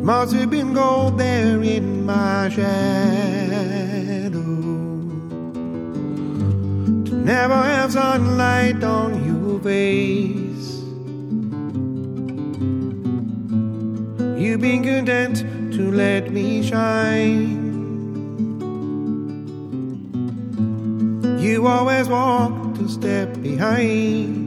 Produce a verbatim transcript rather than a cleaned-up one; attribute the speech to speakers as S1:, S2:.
S1: must have been gold there in my shadow, to never have sunlight on your face. You've been content to let me shine. You always walked a step behind.